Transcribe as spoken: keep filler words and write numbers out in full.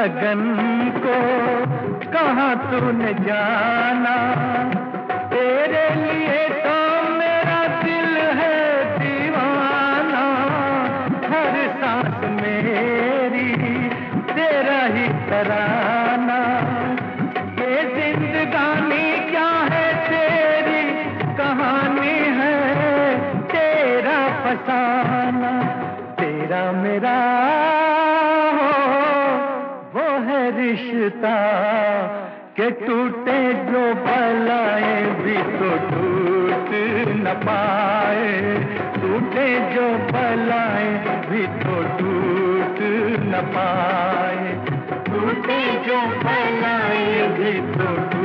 लगन को कहाँ तूने जाना, तेरे लिए तो मेरा दिल है दीवाना, हर सांस मेरी तेरा ही तराना। ये जिंदगानी क्या है तेरी कहानी है, तेरा फसाना, तेरा मेरा हो वो है रिश्ता, के टूटे जो भलाए भी तो टूट न पाए, टूटे जो भलाए भी तो टूट न पाए, टूटे जो भलाए भी तो